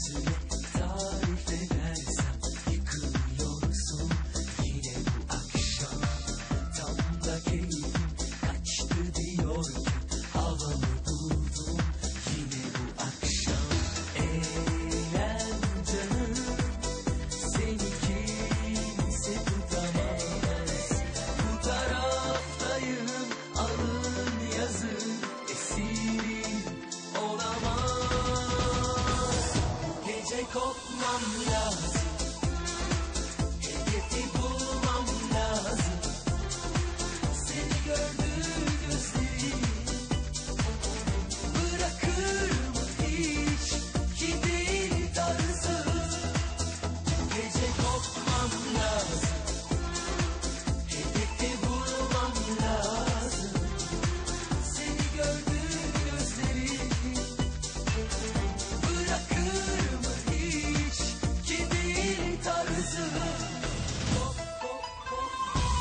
sözüyle tarif edersem yıkılıyorsun yine bu akşam. Tam da keyfim kaçtı diyorken havamı buldum yine bu akşam. Eğlen canım, seni kimse tutamaz. Bu taraftayım, alın yazın, esirim olamaz. Bu gece kopmam lazım, hedefi bulmam lazım. Seni gördü gözlerim, bırakır mı hiç ki değil tarzım. Bu gece kopmam lazım, hedefi bulmam lazım. Seni gördü gözlerim, bırakır mı hiç ki değil tarzım. Kop, kop, kop.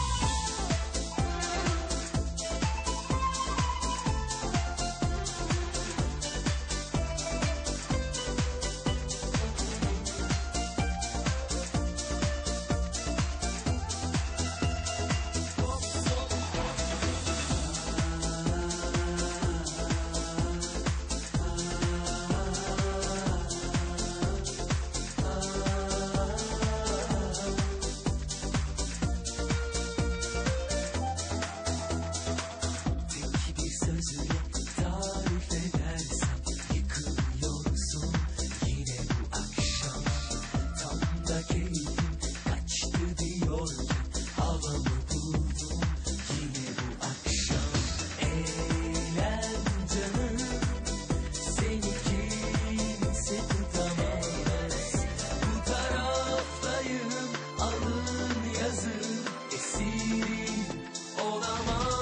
Tek bir sözüyle tarif edersem yıkılıyorsun yine bu akşam. Tam da keyfim kaçtı diyorken havamı buldum yine bu akşam. Eğlen canım, seni kimse tutamaz. Bu taraftayım, alın yazın, esirim olamaz.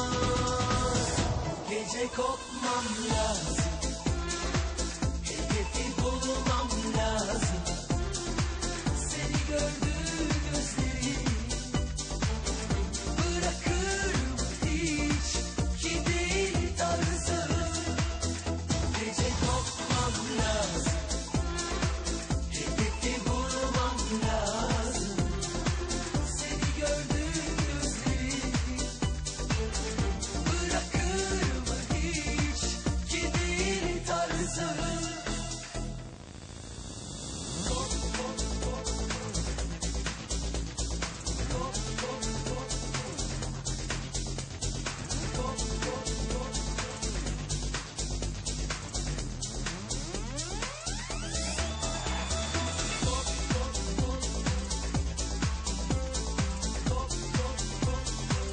Bu gece kopmam lazım, hedefi bulmam lazım. Seni gördü gözlerim, bırakır mı hiç ki değil tarzım. Bu gece kopmam lazım, hedefi bulmam lazım. Seni gördü gözlerim, bırakır mı hiç ki değil tarzım. Kop, kop, kop. Kop, kop, kop. Kop, kop, kop. Kop, kop, kop. Kop, kop, kop.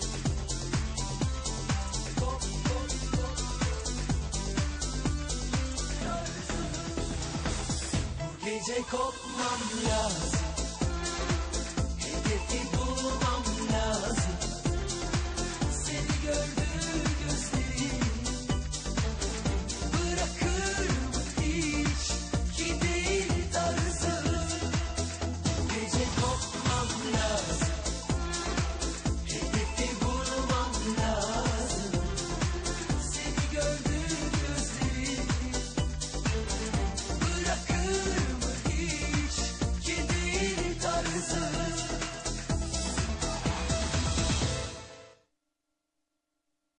Kop, kop, kop. Bu gece kopmam lazım, hedefi bulmam lazım. Seni gördü